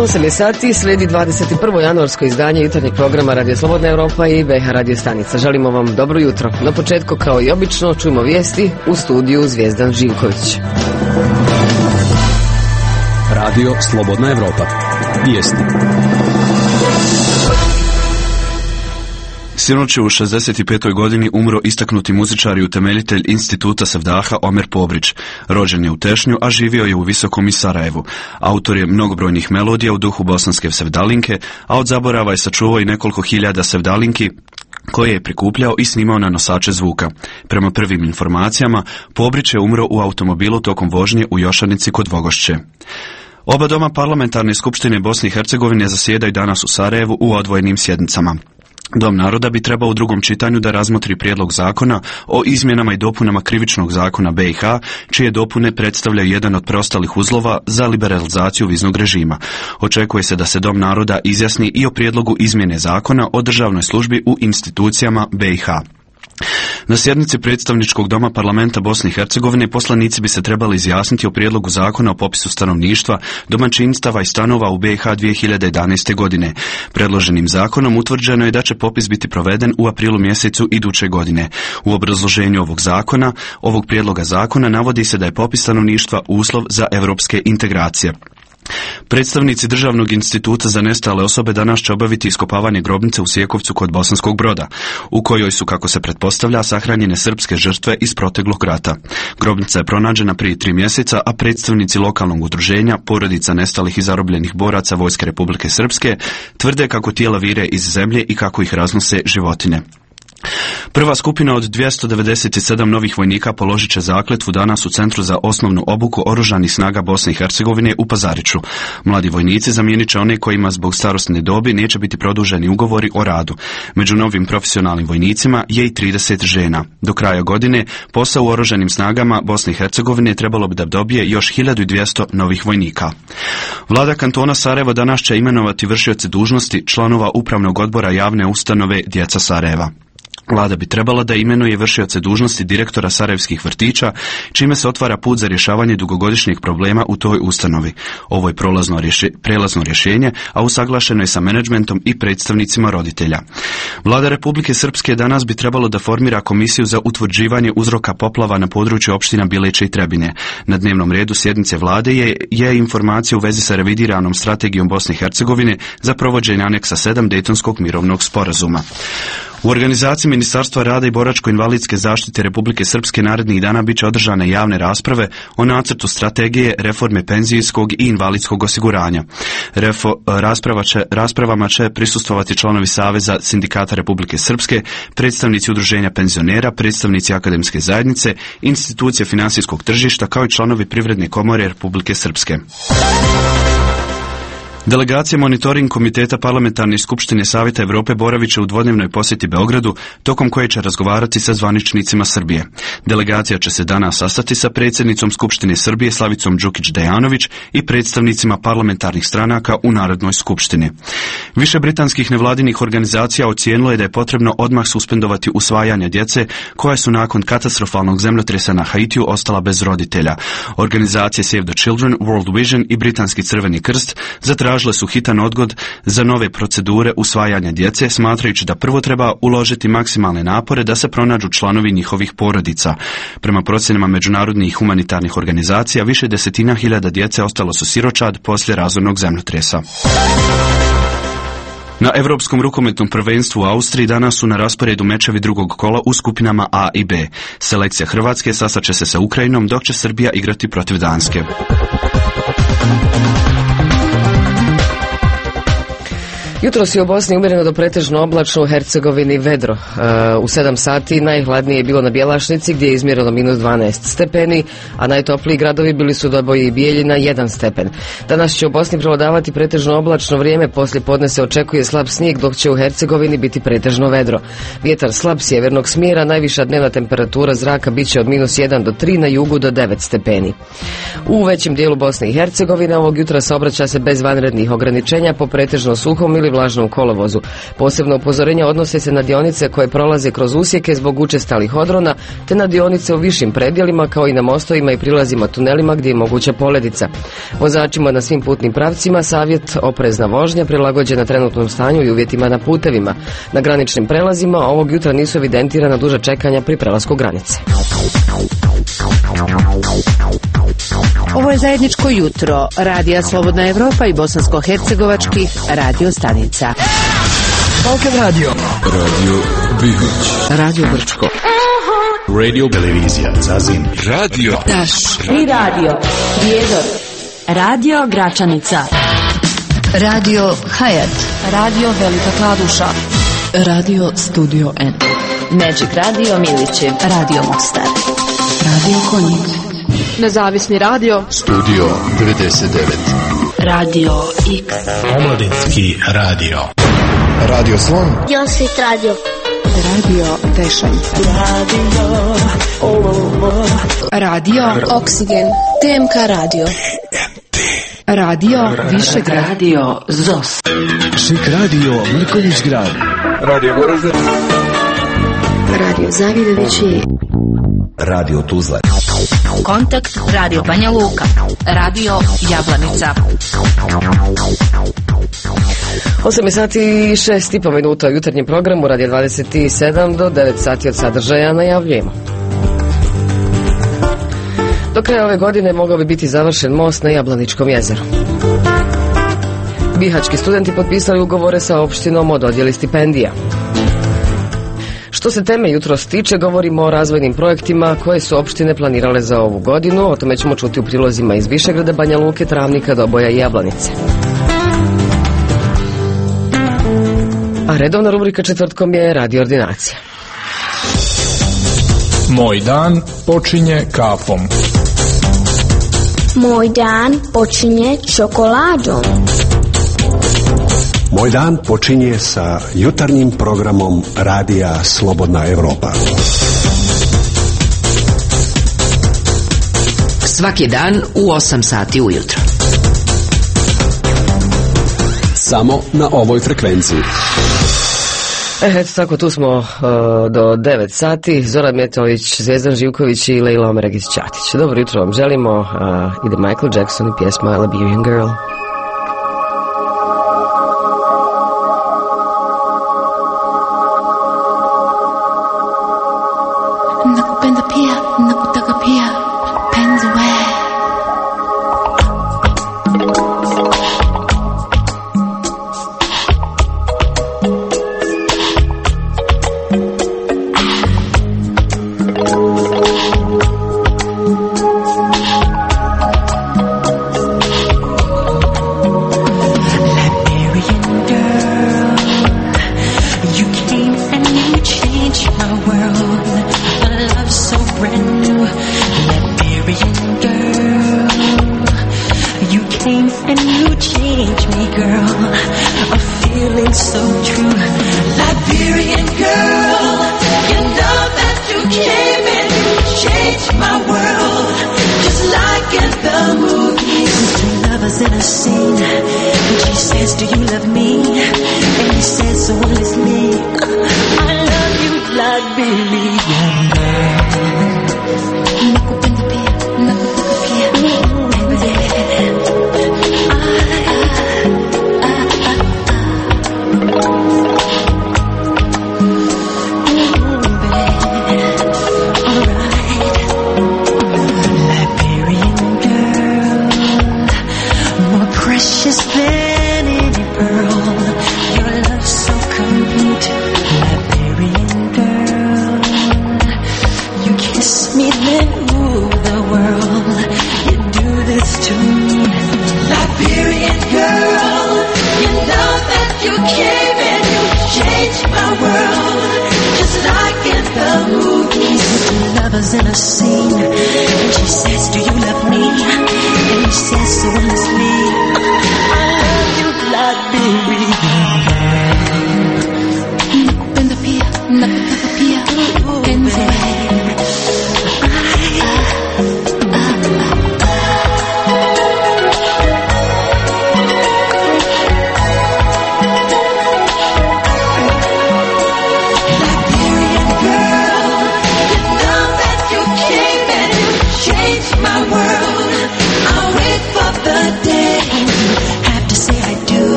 8 je sati, slijedi 21. januarsko izdanje jutarnjeg programa Radio Slobodna Europa i BH Radio stanica. Želimo vam dobro jutro. Na početku, kao i obično, čujemo vijesti u studiju Zvijezdan Živković. Radio Slobodna Europa. Vijesti. Sinoć je u 65. godini umro istaknuti muzičar i utemeljitelj Instituta Sevdaha Omer Povrić. Rođen je u Tešnju, a živio je u Visokom i Sarajevu. Autor je mnogobrojnih melodija u duhu bosanske sevdalinke, a od zaborava je sačuvao i nekoliko hiljada sevdalinki koje je prikupljao i snimao na nosače zvuka. Prema prvim informacijama, Povrić je umro u automobilu tokom vožnje u Jošanici kod Vogošće. Oba doma parlamentarne skupštine Bosne i Hercegovine zasjedaju danas u Sarajevu u odvojenim sjednicama. Dom naroda bi trebao u drugom čitanju da razmotri prijedlog zakona o izmjenama i dopunama krivičnog zakona BiH, čije dopune predstavljaju jedan od preostalih uzlova za liberalizaciju viznog režima. Očekuje se da se Dom naroda izjasni i o prijedlogu izmjene zakona o državnoj službi u institucijama BiH. Na sjednici predstavničkog doma parlamenta Bosne i Hercegovine poslanici bi se trebali izjasniti o prijedlogu zakona o popisu stanovništva, domaćinstava i stanova u BiH 2011. godine. Predloženim zakonom utvrđeno je da će popis biti proveden u aprilu mjesecu iduće godine. U obrazloženju ovog prijedloga zakona navodi se da je popis stanovništva uslov za europske integracije. Predstavnici Državnog instituta za nestale osobe danas će obaviti iskopavanje grobnice u Sjekovcu kod Bosanskog Broda, u kojoj su, kako se pretpostavlja, sahranjene srpske žrtve iz proteklog rata. Grobnica je pronađena prije 3 mjeseca, a predstavnici lokalnog udruženja porodica nestalih i zarobljenih boraca Vojske Republike Srpske tvrde kako tijela vire iz zemlje i kako ih raznose životinje. Prva skupina od 297 novih vojnika položit će zakletvu danas u Centru za osnovnu obuku Oružanih snaga Bosne i Hercegovine u Pazariću. Mladi vojnici zamijenit će one kojima zbog starosne dobi neće biti produženi ugovori o radu. Među novim profesionalnim vojnicima je i 30 žena. Do kraja godine posao u Oružanim snagama Bosne i Hercegovine trebalo bi da dobije još 1200 novih vojnika. Vlada kantona Sarajevo danas će imenovati vršioce dužnosti članova upravnog odbora javne ustanove Djeca Sarajeva. Vlada bi trebala da imenuje vršioce dužnosti direktora sarajevskih vrtića, čime se otvara put za rješavanje dugogodišnjeg problema u toj ustanovi. Ovo je prelazno rješenje, a usaglašeno je sa menadžmentom i predstavnicima roditelja. Vlada Republike Srpske danas bi trebalo da formira komisiju za utvrđivanje uzroka poplava na području opština Bileće i Trebinje. Na dnevnom redu sjednice vlade je informacija u vezi sa revidiranom strategijom Bosne i Hercegovine za provođenje aneksa 7 Dejtonskog mirovnog sporazuma. U organizaciji Ministarstva rada i boračko-invalidske zaštite Republike Srpske narednih dana bit će održane javne rasprave o nacrtu strategije reforme penzijskog i invalidskog osiguranja. Raspravama će prisustvovati članovi Saveza sindikata Republike Srpske, predstavnici udruženja penzionera, predstavnici akademske zajednice, institucije finansijskog tržišta kao i članovi Privredne komore Republike Srpske. Delegacija monitoring komiteta parlamentarne skupštine Savjeta Europe boravit će u dvodnevnoj posjeti Beogradu, tokom koje će razgovarati sa zvaničnicima Srbije. Delegacija će se danas sastati sa predsjednicom Skupštine Srbije Slavicom Đukić-Dejanović i predstavnicima parlamentarnih stranaka u Narodnoj skupštini. Više britanskih nevladinih organizacija ocijenilo je da je potrebno odmah suspendovati usvajanje djece koja su nakon katastrofalnog zemljotresa na Haitiju ostala bez roditelja. Organizacije Save the Children, World Vision i Britanski Crveni krst zatražile su hitan odgod za nove procedure usvajanja djece, smatrajući da prvo treba uložiti maksimalne napore da se pronađu članovi njihovih porodica. Prema procjenama međunarodnih i humanitarnih organizacija, više desetina hiljada djece ostalo su siročad poslije razornog zemljotresa. Na Europskom rukometnom prvenstvu u Austriji danas su na rasporedu mečevi drugog kola u skupinama A i B. Selekcija Hrvatske sastaće se sa Ukrajinom, dok će Srbija igrati protiv Danske. Jutros je u Bosni umjereno do pretežno oblačno, u Hercegovini vedro. U 7 sati najhladnije je bilo na Bjelašnici gdje je izmjereno -12 stepeni, a najtopliji gradovi bili su Doboj i Bijeljina 1 stepen. Danas će u Bosni prevladavati pretežno oblačno vrijeme, poslije podne se očekuje slab snijeg, dok će u Hercegovini biti pretežno vedro. Vjetar slab sjevernog smjera, najviša dnevna temperatura zraka bit će od -1 do 3, na jugu do 9 stepeni. U većem dijelu Bosne i Hercegovine ovog jutra saobraća se bez vanrednih ograničenja po pretežno suhom ili vlažnom kolovozu. Posebno upozorenja odnose se na dionice koje prolaze kroz usjeke zbog učestalih odrona, te na dionice u višim predjelima, kao i na mostovima i prilazima tunelima gdje je moguća poledica. Vozačima na svim putnim pravcima savjet oprezna vožnja prilagođena trenutnom stanju i uvjetima na putevima. Na graničnim prelazima ovog jutra nisu evidentirana duža čekanja pri prelasku granice. Ovo je zajedničko jutro Radija Slobodna Evropa i bosansko-hercegovačkih radio stanica. Balkan Radio, Radio Bihoć, Radio Brčko, Radio Televizija Zazin, Radio Taš i Radio Prijedor, Radio Gračanica, Radio Hayat, Radio Velika Kladuša, Radio Studio N, Magic Radio Milićev, Radio Mostar, Radio Konjic, Nezavisni radio Studio 99, Radio X, Omladinski radio, Radio Slon, Josvit radio, Radio Tešanj, Radio Oksigen, TMK radio, Radio Višegrad, Radio ZOS, Šik radio Mrkonjić grad, Radio Goražde, Radio Zavidovići, Radio Tuzla, Kontakt Radio Banja Luka, Radio Jablanica. 8 sati i 6,5 minuta u jutarnjem programu Radio 27 do 9 sati od sadržaja najavljujemo. Do kraja ove godine mogao bi biti završen most na Jablaničkom jezeru. Bihaćki studenti potpisali ugovore sa opštinom o dodjeli stipendija. Što se teme jutros tiče, govorimo o razvojnim projektima koje su opštine planirale za ovu godinu. O tome ćemo čuti u prilozima iz Višegrada, Banja Luke, Travnika, Doboja i Jablanice. A redovna rubrika četvrtkom je Radio ordinacija. Moj dan počinje kafom. moj dan počinje čokoladom. Moj dan počinje sa jutarnjim programom Radija Slobodna Evropa. svaki dan u 8 sati ujutro. Samo na ovoj frekvenciji. Eto tako, tu smo do 9 sati. Zoran Metović, Zvezdan Živković i Lejla Omeragić-Ćatić. Dobro jutro vam želimo. Ide Michael Jackson i pjesma Liberian Girl. Nakupenda pia, nakutaka pia, penzi we.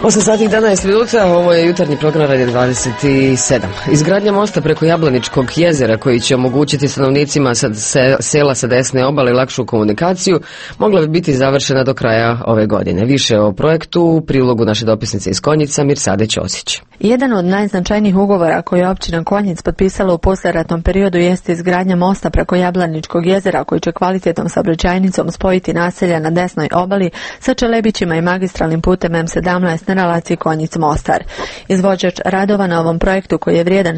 8 sati i 11 minuta, ovo je jutarnji program Radio 27. Izgradnja mosta preko Jablaničkog jezera koji će omogućiti stanovnicima sela sa desne obale lakšu komunikaciju mogla bi biti završena do kraja ove godine. Više o projektu u prilogu naše dopisnice iz Konjica Mirsade Ćosić. Jedan od najznačajnijih ugovora koje je općina Konjic potpisala u poslijeratnom periodu jeste izgradnja mosta preko Jablaničkog jezera koji će kvalitetnom saobraćajnicom spojiti naselja na desnoj obali sa Čelebićima i magistralnim putem M17 na relaciji Konjic-Mostar. Izvođač radova na ovom projektu koji je vrijedan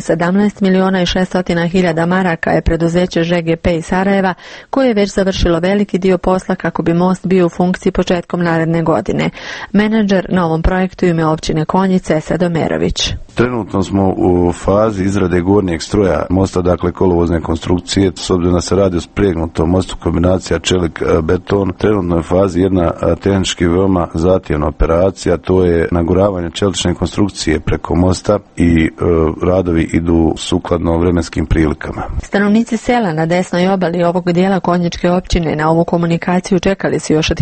17.600.000 maraka je preduzeće ŽGP iz Sarajeva koje je već završilo veliki dio posla kako bi most bio u funkciji početkom naredne godine. Menadžer na ovom projektu ime općine Konjice Sedo Merović. Trenutno smo u fazi izrade gornjeg stroja mosta, dakle kolovozne konstrukcije, s obzirom da se radi o spregnutom mostu kombinacija čelik-beton. Trenutno je u fazi jedna tehnički veoma zahtjevna operacija, to je naguravanje čelične konstrukcije preko mosta i radovi idu sukladno vremenskim prilikama. Stanovnici sela na desnoj obali ovog dijela Konjičke općine na ovu komunikaciju čekali su još od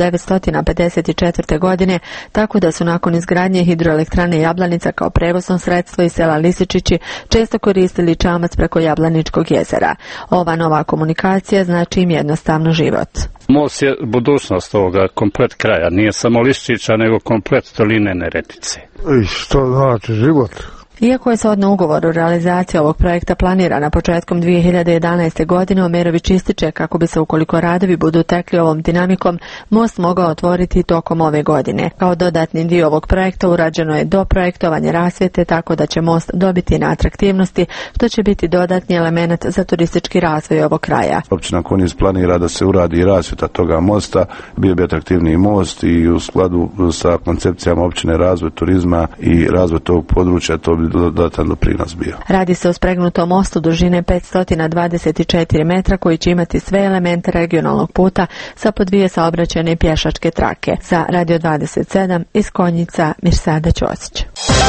1954. godine, tako da su nakon izgradnje hidroelektrane Jablanica kao prevozno sredstvo iz sela Lisičići često koristili čamac preko Jablaničkog jezera. Ova nova komunikacija znači im jednostavno život. Most je budućnost ovoga komplet kraja, nije samo Lisičića nego komplet doline Neretice. I što znači život? Iako je shodno ugovoru realizacija ovog projekta planirana početkom 2011. godine, Omerović ističe kako bi se ukoliko radovi budu tekli ovom dinamikom, most mogao otvoriti tokom ove godine. Kao dodatni dio ovog projekta urađeno je doprojektovanje rasvjete tako da će most dobiti na atraktivnosti, što će biti dodatni element za turistički razvoj ovog kraja. Općina Konjic planira da se uradi rasvjeta toga mosta, bio bi atraktivniji most i u skladu sa koncepcijama općine razvoj turizma i razvoj tog područja to bi dodatan doprinos bio. Radi se o spregnutom mostu dužine 524 metra koji će imati sve elemente regionalnog puta sa po dvije saobraćajne i pješačke trake. Za Radio 27 iz Konjica Mirsada Ćosić.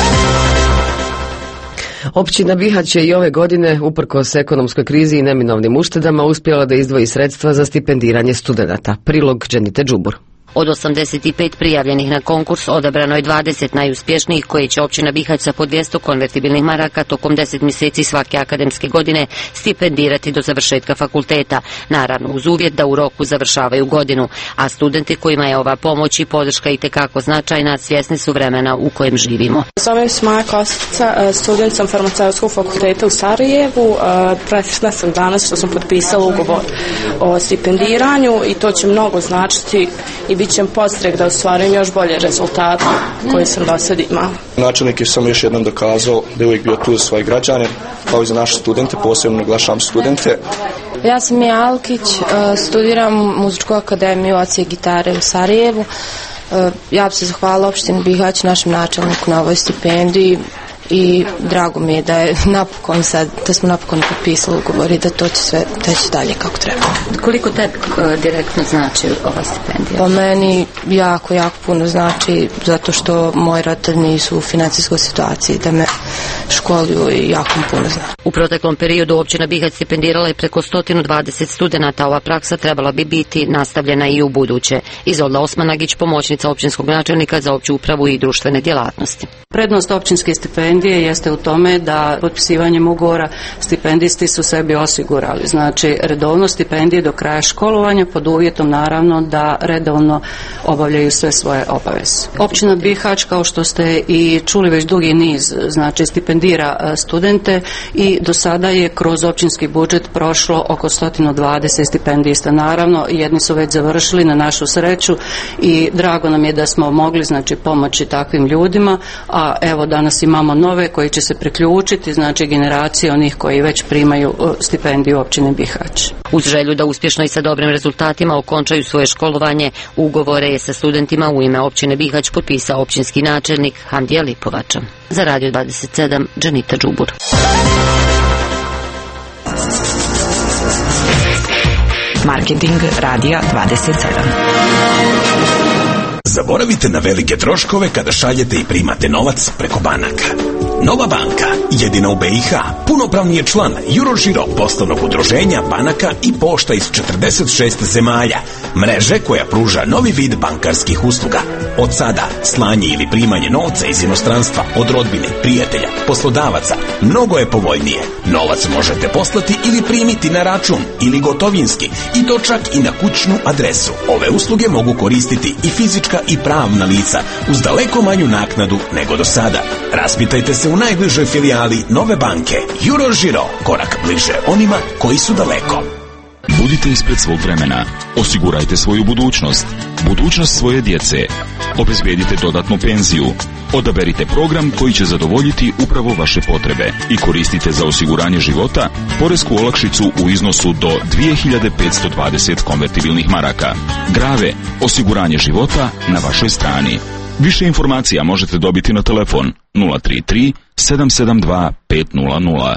Općina Bihać je i ove godine, uprkos ekonomskoj krizi i neminovnim uštedama, uspjela da izdvoji sredstva za stipendiranje studenata. Prilog Dženite Džubur. Od 85 prijavljenih na konkurs odabrano je 20 najuspješnijih koje će općina Bihać sa po 200 konvertibilnih maraka tokom 10 mjeseci svake akademske godine stipendirati do završetka fakulteta, naravno uz uvjet da u roku završavaju godinu, a studenti kojima je ova pomoć i podrška itekako značajna svjesni su vremena u kojem živimo. Zovem se Maja Kostica, student sam farmaceutskog fakulteta u Sarajevu. Presretna sam danas što sam potpisala ugovor o stipendiranju i to će mnogo značiti i bit će podstrek da ostvarujem još bolje rezultate koje sam do sad imao. Načelnik je sam još jednom dokazao da je uvijek bio tu za svoje građane, kao i za naše studente, posebno naglašavam studente. Ja sam Mija Alkić, studiram muzičku akademiju Acije gitare u Sarajevu. Ja bih se zahvalila opštini Bihać, našem načelniku na ovoj stipendiji i drago mi je da je napokon sad, da smo napokon potpisali ugovor i da to će sve teći dalje kako treba. Koliko tebi direktno znači ova stipendija? Po meni jako puno znači zato što moji roditelji nisu u financijskoj situaciji da me školuju i jako puno znači. U proteklom periodu općina Bihać stipendirala je preko 120 studenata. Ova praksa trebala bi biti nastavljena i u buduće. Izolda Osmanagić, pomoćnica općinskog načelnika za opću upravu i društvene djelatnosti. Prednost općinske stipendije jeste u tome da potpisivanjem ugovora stipendisti su sebi osigurali. Znači redovno stipendije do kraja školovanja pod uvjetom naravno da redovno obavljaju sve svoje obaveze. Općina Bihać, kao što ste i čuli već dugi niz, znači stipendira studente i do sada je kroz općinski budžet prošlo oko 120 stipendista. Naravno, jedni su već završili na našu sreću i drago nam je da smo mogli znači pomoći takvim ljudima, a evo danas imamo nove koji će se priključiti, znači generacije onih koji već primaju stipendiju općine Bihać. Uz želju da uspješno i sa dobrim rezultatima okončaju svoje školovanje, ugovore je sa studentima u ime općine Bihać potpisao općinski načelnik Hamdija Lipovača. Za Radio 27, Dženita Džubur. Marketing Radija 27. Zaboravite na velike troškove kada šaljete i primate novac preko banaka. Nova banka, jedina u BiH, punopravni je član Eurogiro poslovnog udruženja banaka i pošta iz 46 zemalja, mreže koja pruža novi vid bankarskih usluga. Od sada, slanje ili primanje novca iz inostranstva od rodbine, prijatelja, poslodavaca, mnogo je povoljnije. Novac možete poslati ili primiti na račun ili gotovinski, i to čak i na kućnu adresu. Ove usluge mogu koristiti i fizička i pravna lica uz daleko manju naknadu nego do sada. Raspitajte se u najbližoj filijali Nove banke. Eurogiro, korak bliže onima koji su daleko. Budite ispred svog vremena. Osigurajte svoju budućnost. Budućnost svoje djece. Obezbedite dodatnu penziju. Odaberite program koji će zadovoljiti upravo vaše potrebe i koristite za osiguranje života poresku olakšicu u iznosu do 2520 konvertibilnih maraka. Grave, osiguranje života na vašoj strani. Više informacija možete dobiti na telefon 033 772 500.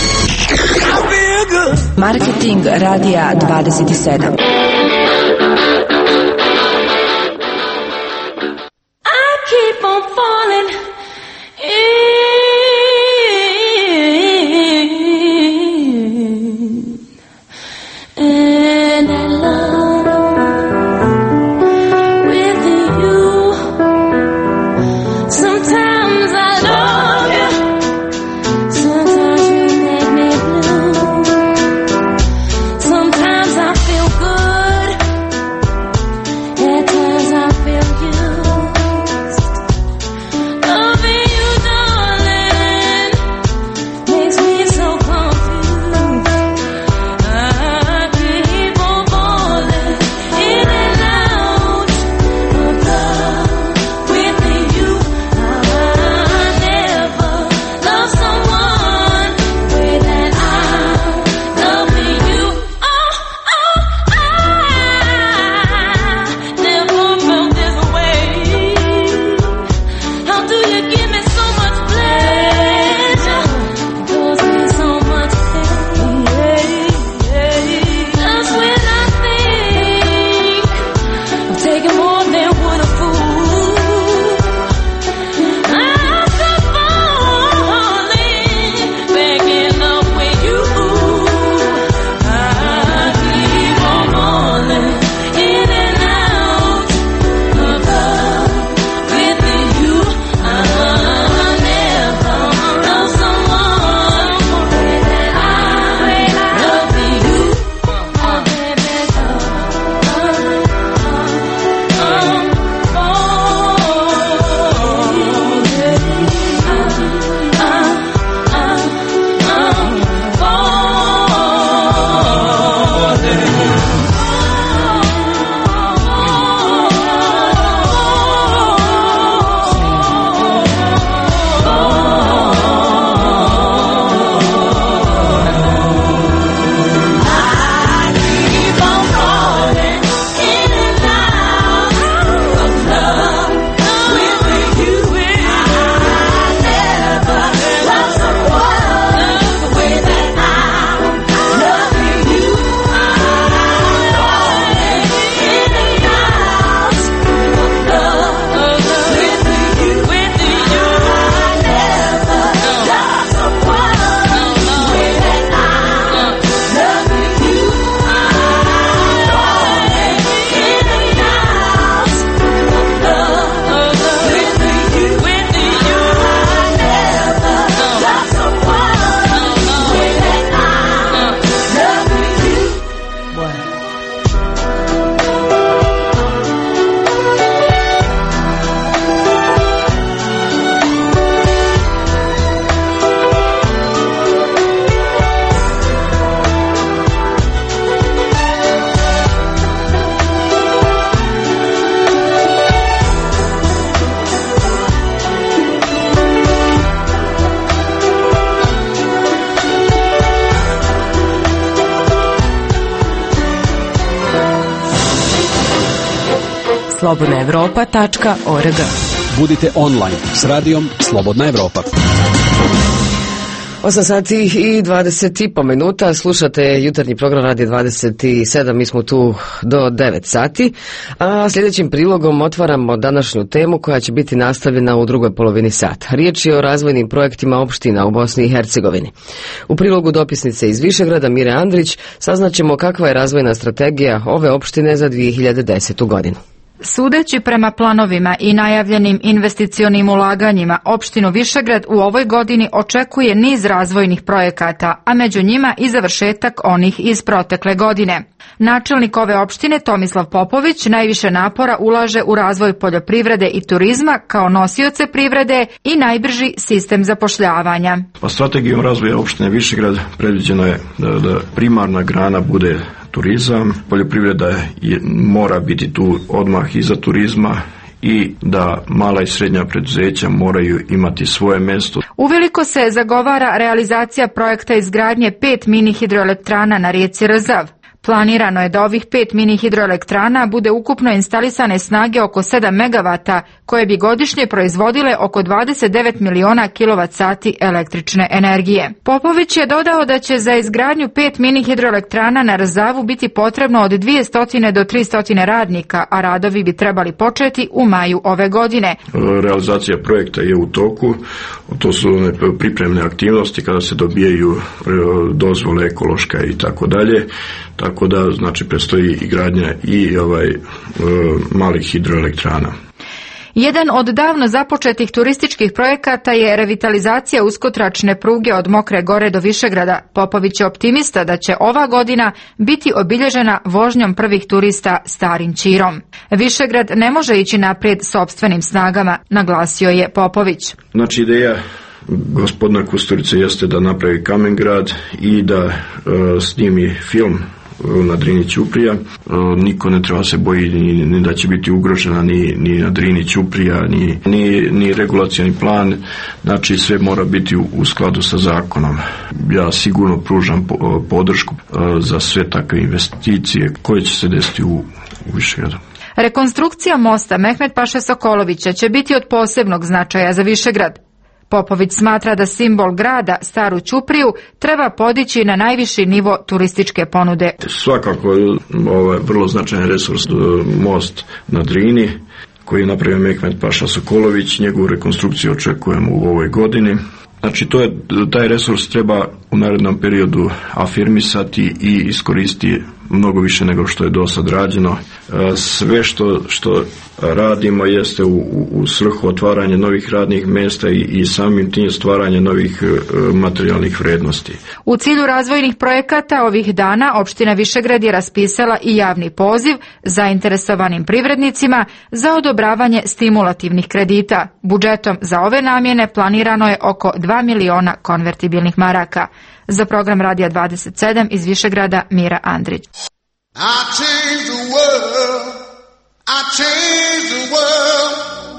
Marketing radija 27. Keep on falling in, and I love with you. Sometimes I love you, sometimes you make me blue. Sometimes I feel good, at times I feel used. Loving you, darling, makes me so confused. I keep on falling in and out of love with you. I never loved someone the way that I'm loving you. I never felt this way. How do you give me so much pleasure? Cause me so much pain. That's when I think I'm taking more than what a fool. I'm still falling back in love with you. I keep on falling in and out of love with you. I never loved someone the way that I love you. slobodnaevropa.org. Budite online s radijom Slobodna Evropa. 8 sati i 20 minuta, slušate jutarnji program Radio 27, mi smo tu do 9 sati, a sljedećim prilogom otvaramo današnju temu koja će biti nastavljena u drugoj polovini sata. Riječ je o razvojnim projektima opština u Bosni i Hercegovini. U prilogu dopisnice iz Višegrada Mire Andrić saznaćemo kakva je razvojna strategija ove opštine za 2010. godinu. Sudeći prema planovima i najavljenim investicionim ulaganjima, opštinu Višegrad u ovoj godini očekuje niz razvojnih projekata, a među njima i završetak onih iz protekle godine. Načelnik ove opštine Tomislav Popović najviše napora ulaže u razvoj poljoprivrede i turizma kao nosioce privrede i najbrži sistem zapošljavanja. Strategijom razvoja opštine Višegrad predviđeno je da primarna grana bude turizam, poljoprivreda mora biti tu odmah iza turizma i da mala i srednja preduzeća moraju imati svoje mjesto. Uveliko se zagovara realizacija projekta izgradnje 5 mini hidroelektrana na rijeci Rzav. Planirano je da ovih 5 mini hidroelektrana bude ukupno instalisane snage oko 7 MW, koje bi godišnje proizvodile oko 29 miliona kWh električne energije. Popović je dodao da će za izgradnju 5 mini hidroelektrana na Rzavu biti potrebno od 200 do 300 radnika, a radovi bi trebali početi u maju ove godine. Realizacija projekta je u toku, to su pripremne aktivnosti kada se dobijaju dozvole ekološka i tako dalje. Tako da, znači, predstoji i gradnja i malih hidroelektrana. Jedan od davno započetih turističkih projekata je revitalizacija uskotračne pruge od Mokre Gore do Višegrada. Popović je optimista da će ova godina biti obilježena vožnjom prvih turista starim Čirom. Višegrad ne može ići naprijed sopstvenim snagama, naglasio je Popović. Znači, ideja gospodina Kusturice jeste da napravi Kamengrad i da snimi film na Drini Ćuprija. Niko ne treba se boji ni da će biti ugrožena ni na Drini Ćuprija, ni regulacioni plan. Znači, sve mora biti u skladu sa zakonom. Ja sigurno pružam podršku za sve takve investicije koje će se desiti u Višegradu. Rekonstrukcija mosta Mehmet Paše Sokolovića će biti od posebnog značaja za Višegrad. Popović smatra da simbol grada, Staru Ćupriju, treba podići na najviši nivo turističke ponude. Svakako je vrlo značajan resurs most na Drini, koji je napravio Mehmet Paša Sokolović. Njegovu rekonstrukciju očekujemo u ovoj godini. Znači, taj resurs treba u narednom periodu afirmisati i iskoristiti mnogo više nego što je do sad rađeno. Sve što radimo jeste u svrhu otvaranja novih radnih mjesta i samim tim stvaranje novih materijalnih vrijednosti. U cilju razvojnih projekata ovih dana opština Višegrad je raspisala i javni poziv zainteresovanim privrednicima za odobravanje stimulativnih kredita. Budžetom za ove namjene planirano je oko 2 miliona konvertibilnih maraka. Za program Radija 27 iz Višegrada Mira Andrić. I change the world, I change the world,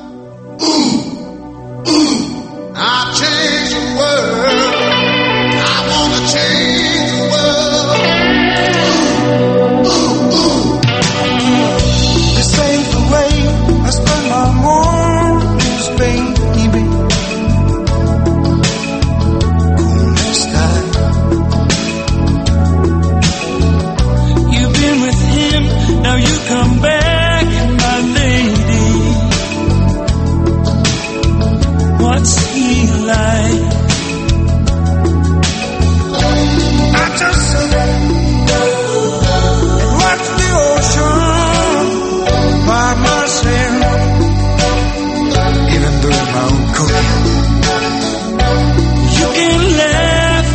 ooh, ooh, I change the world, I wanna change the world, ooh, ooh, ooh. This ain't the way I spend my mornings, baby. Now you come back, my lady. What's he like? I just sit and watch the ocean by myself, even though my own cooking. You can laugh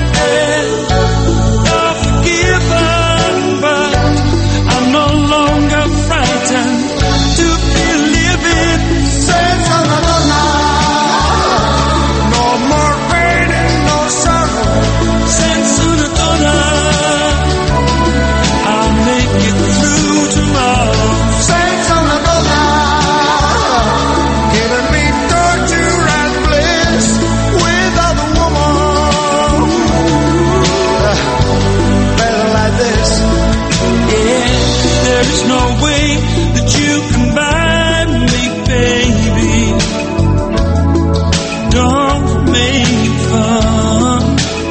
or forgiven, but I'm no longer frightened to be living. Sense of another night. No more pain and no sorrow. Sense of another. I'll make it through tomorrow. Sense of another. Giving me torture and bliss with other woman. Better like this. Yeah. There is no way that you can buy me, baby. Don't make fun.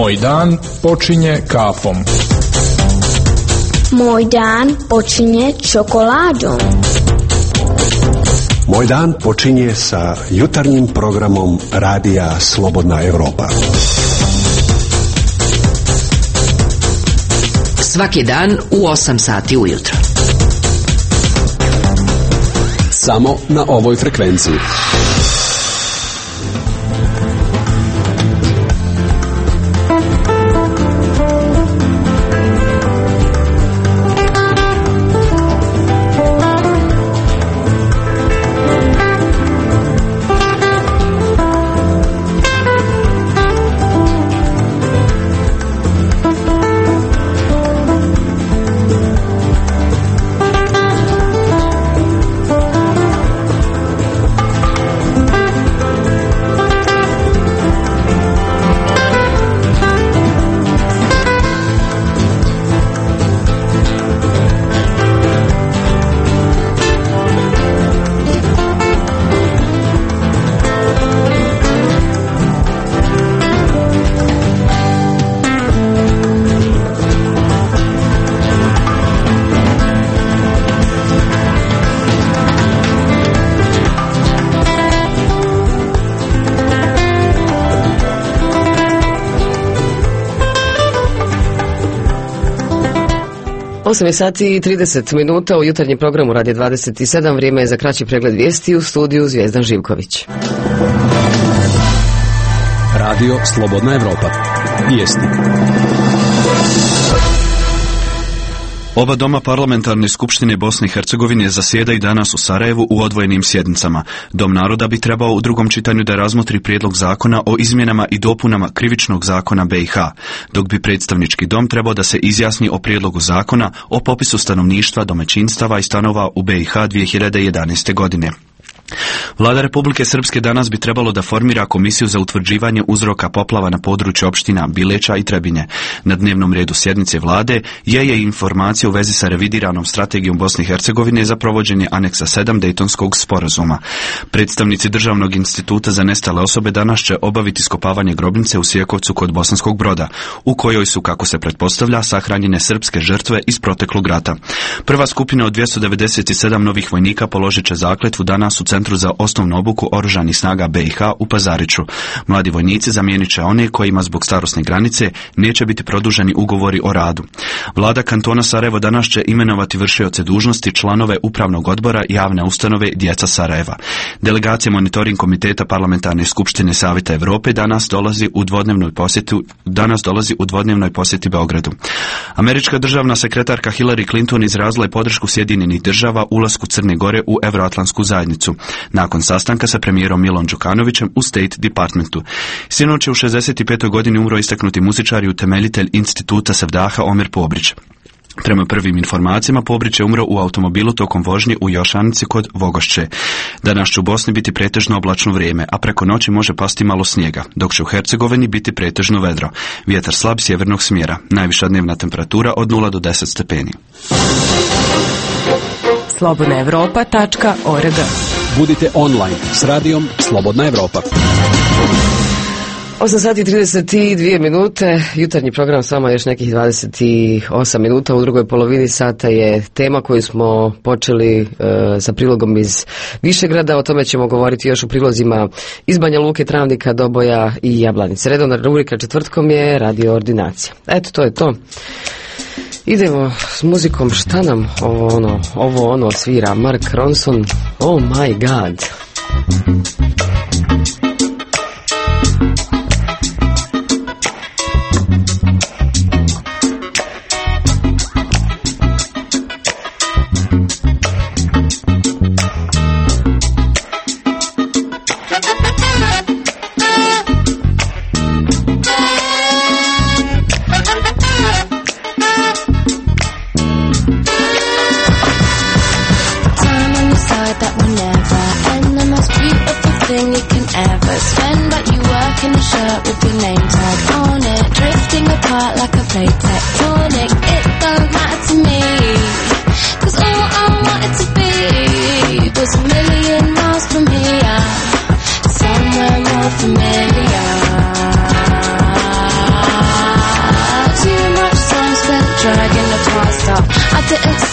Moj dan počinje kafom. Moj dan počinje čokoladom. Moj dan počinje sa jutarnjim programom Radija Slobodna Evropa. Svaki dan u 8 sati ujutro. Samo na ovoj frekvenciji. Osam je sati i 30 minuta u jutarnjem programu Radio 27. Vrijeme je za kraći pregled vijesti u studiju Zvijezdan Živković. Radio Slobodna Evropa. Vijesti. Oba doma parlamentarne skupštine Bosne i Hercegovine zasjedaju danas u Sarajevu u odvojenim sjednicama. Dom naroda bi trebao u drugom čitanju da razmotri prijedlog zakona o izmjenama i dopunama krivičnog zakona BiH, dok bi predstavnički dom trebao da se izjasni o prijedlogu zakona o popisu stanovništva, domaćinstava i stanova u BiH 2011. godine. Vlada Republike Srpske danas bi trebalo da formira komisiju za utvrđivanje uzroka poplava na području opština Bileća i Trebinje. Na dnevnom redu sjednice vlade je informacija u vezi sa revidiranom strategijom Bosne i Hercegovine za provođenje aneksa 7 Dejtonskog sporazuma. Predstavnici Državnog instituta za nestale osobe danas će obaviti iskopavanje grobnice u Sjekovcu kod Bosanskog Broda, u kojoj su, kako se pretpostavlja, sahranjene srpske žrtve iz proteklog rata. Prva skupina od 297 novih vojnika položit će zakletvu danas u Centru za osnovnu obuku Oružanih snaga BiH u Pazariću. Mladi vojnici zamijenit će one kojima zbog starosne granice neće biti produženi ugovori o radu. Vlada kantona Sarajevo danas će imenovati vršioce dužnosti članove upravnog odbora javne ustanove Djeca Sarajeva. Delegacija monitoring komiteta parlamentarne skupštine Savjeta Evrope danas dolazi u dvodnevnoj posjeti Beogradu. Američka državna sekretarka Hillary Clinton izrazila je podršku Sjedinjenih država ulasku Crne Gore u Evroatlantsku zajednicu. Nakon sastanka sa premijerom Milom Đukanovićem u State Departmentu. Sinoć je u 65. godini umro istaknuti muzičar i utemeljitelj instituta Sevdaha Omer Pobrić. Prema prvim informacijama, Pobrić je umro u automobilu tokom vožnje u Jošanici kod Vogošće. Danas će u Bosni biti pretežno oblačno vrijeme, a preko noći može pasti malo snijega, dok će u Hercegovini biti pretežno vedro. Vjetar slab sjevernog smjera. Najviša dnevna temperatura od 0 do 10 stepeni. slobodnaevropa.org. Budite online s radijom Slobodna Evropa. 8 sati i 32 minute, jutarnji program s vama još nekih 28 minuta. U drugoj polovini sata je tema koju smo počeli sa prilogom iz Višegrada. O tome ćemo govoriti još u prilozima iz Banja Luke, Travnika, Doboja i Jablanice. Redovna rubrika četvrtkom je Radio Ordinacija. Eto, to je to. Idemo s muzikom. Šta nam ovo ono svira? Mark Ronson, Oh My God. Somewhere more familiar.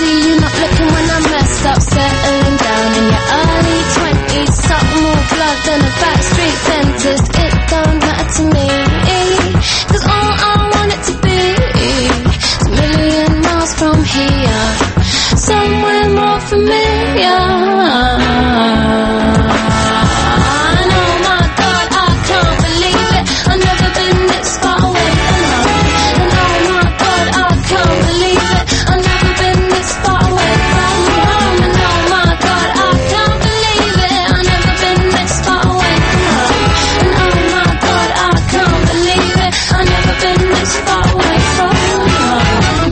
you not looking when I mess up, settling down in your early 20s. Something more blood than a backstreet dentist. It don't matter to me, 'cause all I want it to be is a million miles from here, somewhere more familiar. And oh my God, I can't believe it, I've never been this far away from home. And oh my God, I can't believe it, I've never been this far away from home. And oh my God, I can't believe it, I've never been this far away from home. And oh my God, I can't believe it, I've never been this far away from home.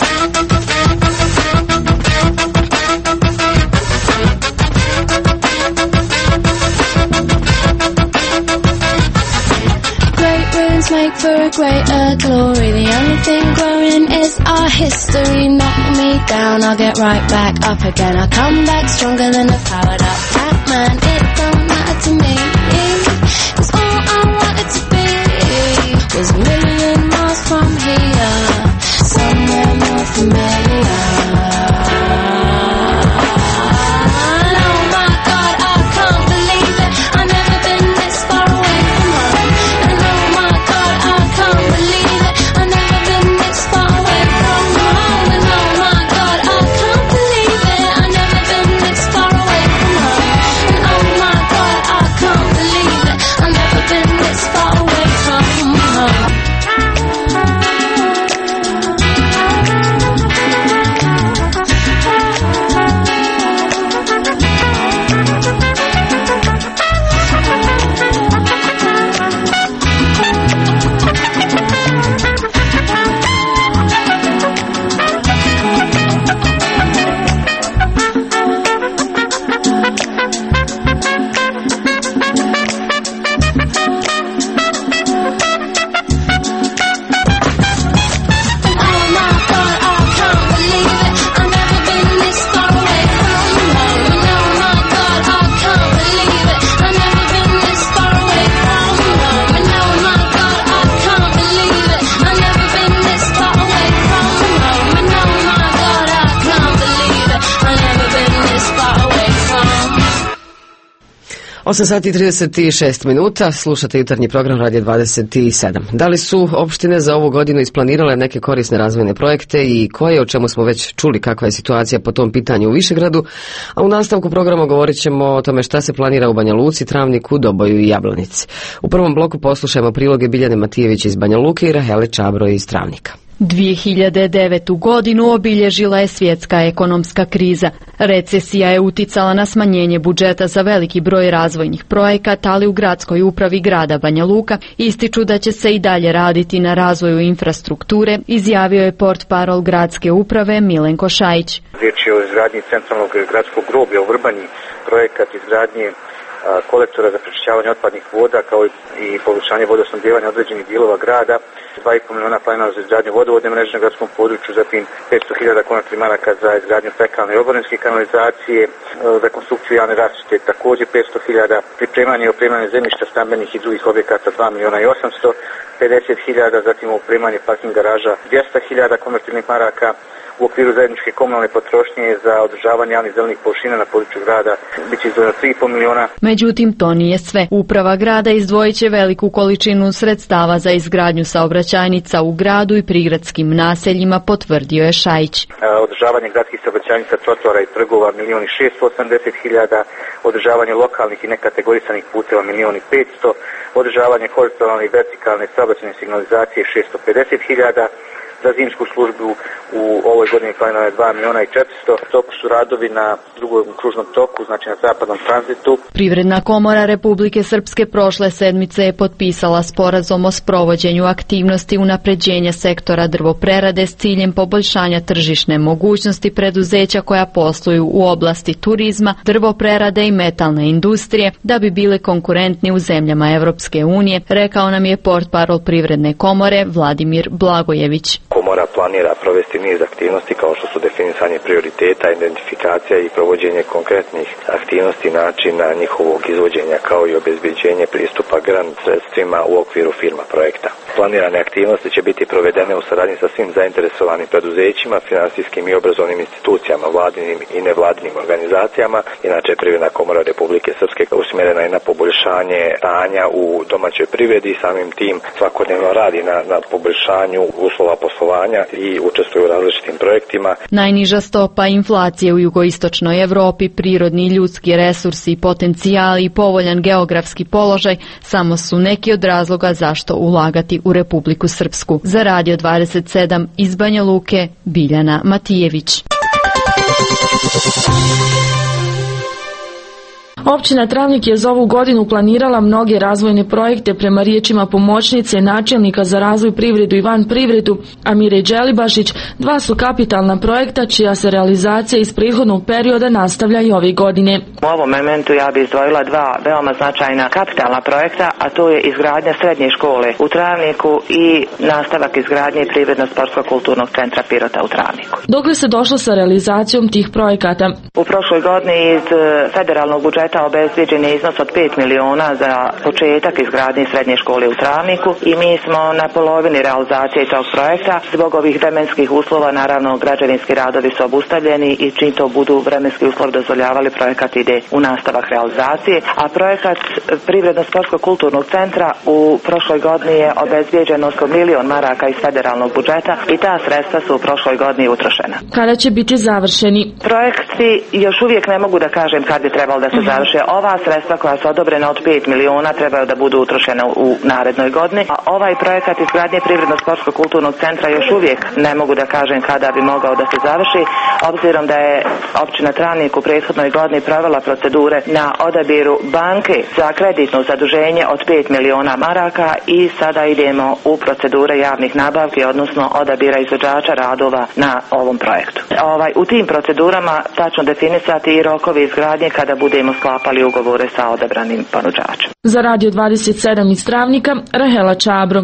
Great ruins make for a greater glory. The only thing growing is our history. Knock me down, I'll get right back up again. I'll come back stronger than a powered up Pac-Man. It don't matter to me, 'cause all I wanted to be was a million miles from here, somewhere more familiar. And oh my God, I can't believe it, I've never been this far away from home. And oh my God, I can't believe it, I've never been this far away from home. And oh my God, I can't believe it, I've never been this far away from home. And oh my God, I can't believe it, I've never been this far away from home. Osam sati i 36 minuta, slušate jutarnji program Radio 27. Da li su opštine za ovu godinu isplanirale neke korisne razvojne projekte i koje, o čemu smo već čuli kakva je situacija po tom pitanju u Višegradu, a u nastavku programa govorit ćemo o tome šta se planira u Banja Luci, Travniku, Doboju i Jablanici. U prvom bloku poslušajmo priloge Biljane Matijević iz Banja Luke i Rahele Čabro iz Travnika. 2009. godinu obilježila je svjetska ekonomska kriza. Recesija je uticala na smanjenje budžeta za veliki broj razvojnih projekata, ali u gradskoj upravi grada Banja Luka ističu da će se i dalje raditi na razvoju infrastrukture, izjavio je portparol gradske uprave Milenko Šajić. Riječ je o izgradnji centralnog gradskog groblja u Vrbanji, projekat izgradnje kolektora za prečišćavanje otpadnih voda kao i poboljšanje vodosnabdijevanja određenih dijelova grada, 2,5 miliona planova za izgradnju vodovodne mreže na gradskom području, zatim 500.000 kvadratnih maraka za izgradnju fekalne i oborinske kanalizacije, rekonstrukciju javne rasvjete također 500.000, pripremanje i opremanje zemljišta, stambenih i drugih objekata 2 miliona i 850.000, zatim opremanje parking garaža 200.000 konvertibilnih maraka. U okviru zajedničke komunalne potrošnje za održavanje javnih zelenih površina na području grada biće izdvojeno 3,5 miliona. Međutim, to nije sve. Uprava grada izdvojit će veliku količinu sredstava za izgradnju saobraćajnica u gradu i prigradskim naseljima, potvrdio je Šajić. Održavanje gradskih saobraćajnica, trotoara i trgova 1.680.000, održavanje lokalnih i nekategorisanih puteva 1.500.000, održavanje horizontalne i vertikalne saobraćajne signalizacije 650.000, za zimsku službu u ovoj godini planirano je 2 miliona i 400. Toku su radovi na drugom kružnom toku, znači na zapadnom tranzitu. Privredna komora Republike Srpske prošle sedmice je potpisala sporazum o sprovođenju aktivnosti unapređenja sektora drvoprerade s ciljem poboljšanja tržišne mogućnosti preduzeća koja posluju u oblasti turizma, drvoprerade i metalne industrije da bi bile konkurentni u zemljama Evropske unije, rekao nam je portparol Privredne komore Vladimir Blagojević. komora planira provesti niz aktivnosti kao što su definisanje prioriteta, identifikacija i provođenje konkretnih aktivnosti, načina njihovog izvođenja kao i obezbeđenje pristupa grant sredstvima u okviru firma projekta. Planirane aktivnosti će biti provedene u saradnji sa svim zainteresovanim preduzećima, finansijskim i obrazovnim institucijama, vladinim i nevladinim organizacijama. Inače, Privredna komora Republike Srpske usmjerena je na poboljšanje stanja u domaćoj privredi i samim tim svakodnevno radi na poboljšanju uslova poslovanja i učestvuje u različitim projektima. Najniža stopa inflacije u jugoistočnoj Evropi, prirodni i ljudski resursi, potencijali i povoljan geografski položaj samo su neki od razloga zašto ulagati u Republiku Srpsku. Za Radio 27 iz Banja Luke, Biljana Matijević. Općina Travnik je za ovu godinu planirala mnoge razvojne projekte. Prema riječima pomoćnice načelnika za razvoj privredu i van privredu Amire Đelibašić, 2 su kapitalna projekta čija se realizacija iz prethodnog perioda nastavlja i ove godine. U ovom momentu ja bih izdvojila 2 veoma značajna kapitalna projekta, a to je izgradnja srednje škole u Travniku i nastavak izgradnje Privredno-sportsko-kulturnog centra Pirota u Travniku. Dokle se došlo sa realizacijom tih projekata? U prošloj godini iz federalnog budžeta obezbeđen je iznos od 5 miliona za početak izgradnje srednje škole u Travniku i mi smo na polovini realizacije tog projekta. Zbog ovih vremenskih uslova, naravno, građevinski radovi su obustavljeni i čim to budu vremenski uslovi dozvoljavali, projekat ide u nastavak realizacije, a projekat Privredno-sportsko-kulturnog centra u prošloj godini je obezbeđen oko 1 milion maraka iz federalnog budžeta i ta sredstva su u prošloj godini utrošena. Kada će biti završeni? Projekti još uvijek ne mogu da kažem kad bi trebalo da se završi. Ova sredstva koja su odobrena od 5 miliona trebaju da budu utrošena u narednoj godini. A ovaj projekat izgradnje Privredno-sportsko-kulturnog centra još uvijek ne mogu da kažem kada bi mogao da se završi, obzirom da je općina Travnik u prethodnoj godini provela procedure na odabiru banke za kreditno zaduženje od 5 miliona maraka i sada idemo u procedure javnih nabavki, odnosno odabira izvođača radova na ovom projektu. U tim procedurama tačno definisati i rokovi izgradnje kada budemo sklapali ugovore sa odabranim ponuđačem. Za Radio 27 iz Travnika, Rahela Čabro.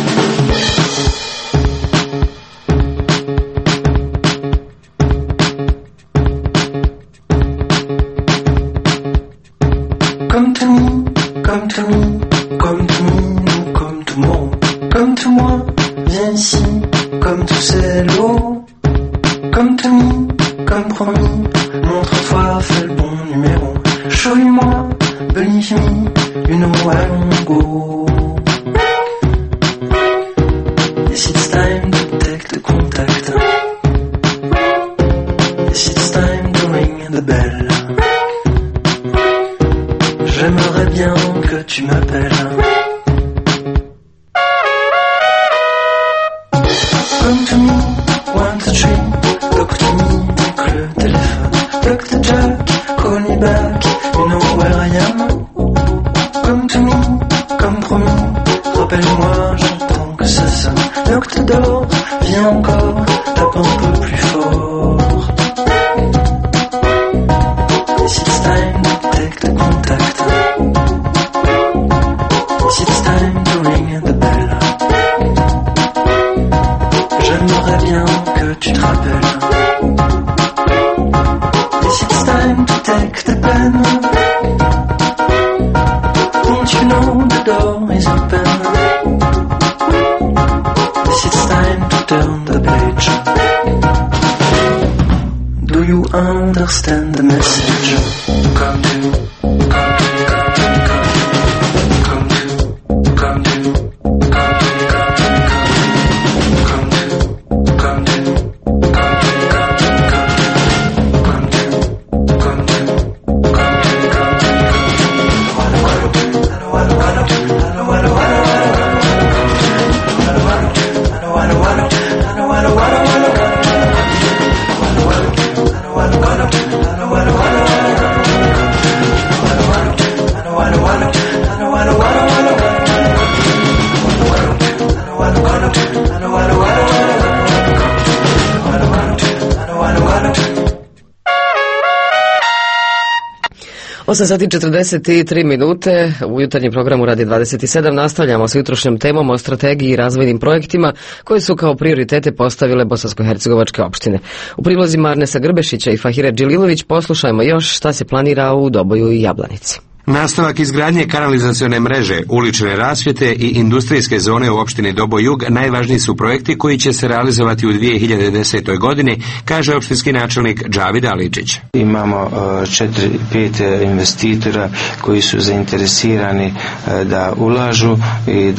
Comme tout nous, comme tout nous, comme tout monde, comme tout moi, viens ici, comme tous ces lots. Comme tout nous, comme promis, montre-toi, fais le bon numéro. Show-moi, believe me, you know I won't go. Yes, it's time to take the contact. Yes, it's time to ring the bell. J'aimerais bien que tu m'appelles. Come to me, 1, 2, 3. Talk to me, take le téléphone. Talk to Jack, call me back. You know where I am. Come to me, comme promis. Rappelle-moi, j'entends que ça sonne. Knock the door, viens encore. Tape un peu plus fort. Yes, it's time to take the contact. Yes, it's time to ring the bell. J'aimerais bien que tu te rappelles. Yes, it's time to take the pen. Don't you know the door is open? Yes, it's time to turn the page. Do you understand the message? Come to. 8 sati 43 minute u jutarnjem programu Radi 27 nastavljamo s jutrošnjom temom o strategiji i razvojnim projektima koje su kao prioritete postavile bosansko-hercegovačke opštine. U prilozima Arnesa Grbešića i Fahire Dželilović poslušajmo još šta se planira u Doboju i Jablanici. Nastavak izgradnje kanalizacione mreže, ulične rasvjete i industrijske zone u opštini Doboj Jug najvažniji su projekti koji će se realizovati u 2010. godini, kaže opštinski načelnik Džavid Aličić. Imamo 4-5 investitora koji su zainteresirani da ulažu i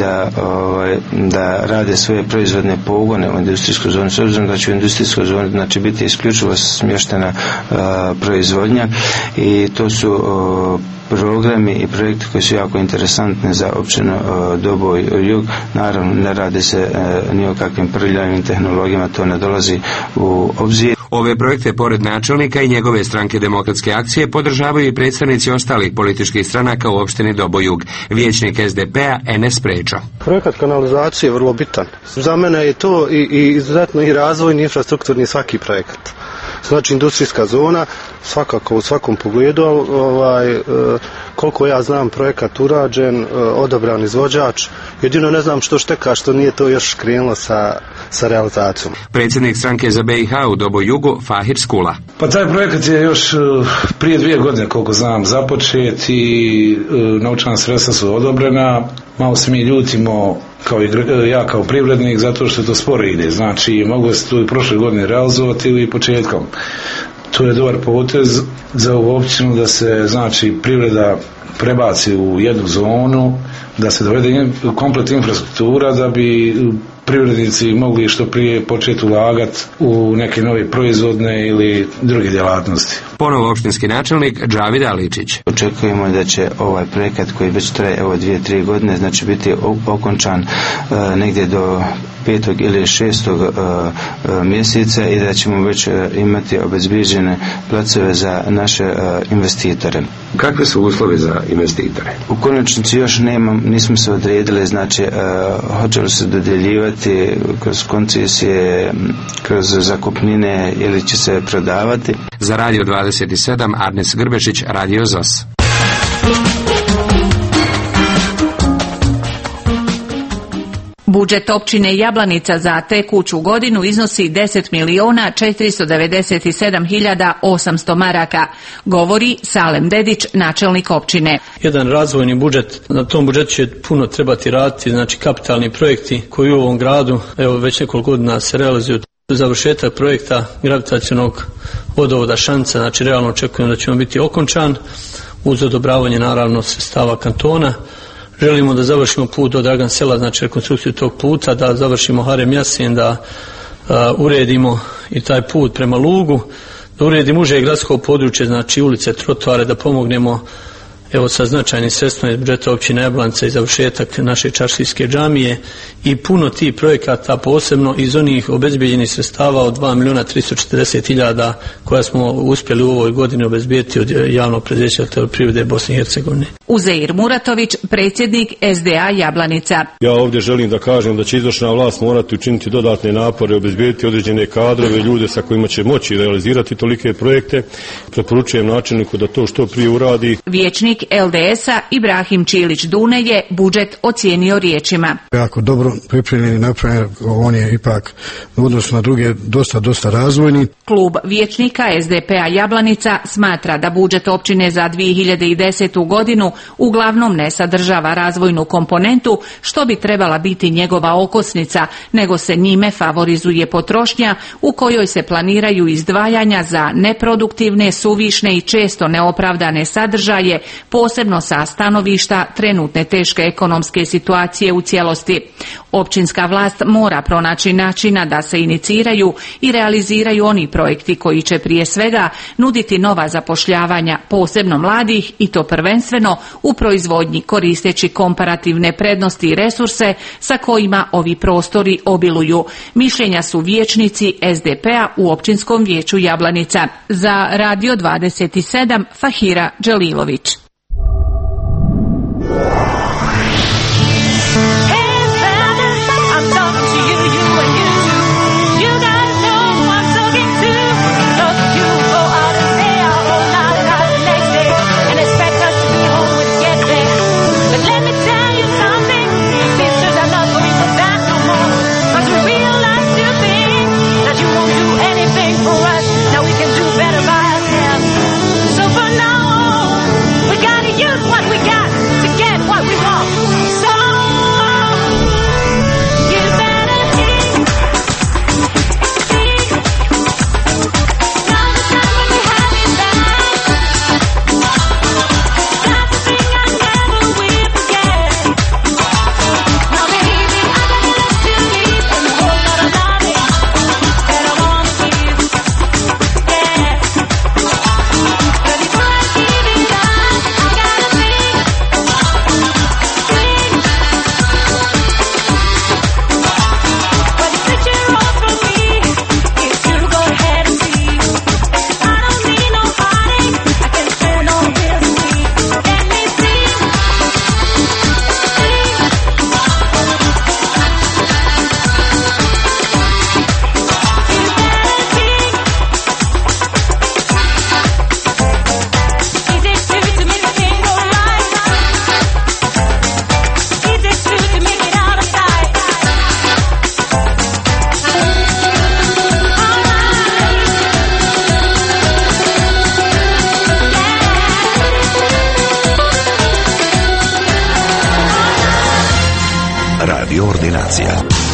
da rade svoje proizvodne pogone u industrijskoj zoni. S obzirom da će u industrijskoj zoni biti isključivo smještena proizvodnja i to su programi i projekti koji su jako interesantni za općinu Doboj Jug. Naravno, ne radi se ni o kakvim prljavim tehnologijama, to ne dolazi u obzir. Ove projekte, pored načelnika i njegove stranke Demokratske akcije, podržavaju i predstavnici ostalih političkih stranaka u opštini Doboj Jug. Vijećnik SDP-a Enes Prečo. Projekat kanalizacije je vrlo bitan. Za mene je to i izuzetno i razvojni infrastrukturni svaki projekat. Znači industrijska zona, svakako u svakom pogledu, koliko ja znam projekat urađen, odabran izvođač, jedino ne znam što šteka što nije to još krenulo sa realizacijom. Predsjednik stranke za BiH u Doboj Jugu Fahir Skula. Pa taj projekat je još prije 2 godine koliko znam započet i novčana sredstva su odobrena. Malo se mi ljutimo ja kao privrednik zato što to sporo ide. Znači moglo se to i prošle godine realizovati ili početkom. To je dobar potez za ovu općinu da se privreda prebaci u jednu zonu, da se dovede komplet infrastruktura da bi privrednici mogli što prije početi ulagati u neke nove proizvodne ili druge djelatnosti. Ponovo opštinski načelnik Džavid Aličić. Očekujemo da će ovaj projekat koji već traje 2-3 godine biti okončan negdje do 5. ili 6. mjeseca i da ćemo već imati obezbijeđene placeve za naše investitore. Kakve su uslovi za investitore? U konačnici još nismo se odredili, hoće li se dodjeljivati kroz koncesije, kroz zakupnine ili će se prodavati. Za Radio 27 Arnes Grbešić, Radio ZOS. Budžet općine Jablanica za tekuću godinu iznosi 10.497.800 maraka, govori Salem Dedić, načelnik općine. Jedan razvojni budžet, na tom budžetu će puno trebati raditi, kapitalni projekti koji u ovom gradu već nekoliko godina se realizuju. Završetak projekta gravitacionog vodovoda Šanca, realno očekujemo da će on biti okončan uz odobravanje naravno sredstava kantona. Želimo da završimo put do Dragan Sela, rekonstrukciju tog puta, da završimo Harem Jasin, da uredimo i taj put prema Lugu, da uredimo uže gradsko područje, ulice, trotoare, da pomognemo sa značajnim sredstvima iz budžeta općine Jablanica i završetak naše čaršijske džamije i puno tih projekata, posebno iz onih obezbijeđenih sredstava od 2.340.000 koja smo uspjeli u ovoj godini obezbijeti od javnog preduzeća Elektroprivrede Bosne i Hercegovine. Uzeir Muratović, predsjednik SDA Jablanica. Ja ovdje želim da kažem da će izvršna vlast morati učiniti dodatne napore, obezbijeti određene kadrove, ljude sa kojima će moći realizirati tolike projekte. Preporučujem načelniku da to što prije uradi. Vijećnik LDS-a Ibrahim Čilić Dune je budžet ocijenio riječima. Jako dobro pripremljen i napravljen, on je ipak u odnosu na druge dosta razvojni. Klub vijećnika SDP-a Jablanica smatra da budžet općine za 2010. godinu uglavnom ne sadržava razvojnu komponentu, što bi trebala biti njegova okosnica, nego se njime favorizuje potrošnja u kojoj se planiraju izdvajanja za neproduktivne, suvišne i često neopravdane sadržaje, posebno sa stanovišta trenutne teške ekonomske situacije u cijelosti. Općinska vlast mora pronaći načina da se iniciraju i realiziraju oni projekti koji će prije svega nuditi nova zapošljavanja, posebno mladih, i to prvenstveno u proizvodnji koristeći komparativne prednosti i resurse sa kojima ovi prostori obiluju. Mišljenja su vijećnici SDP-a u općinskom vijeću Jablanica. Za Radio 27 Fahira Dželilović. And it's ordinacija.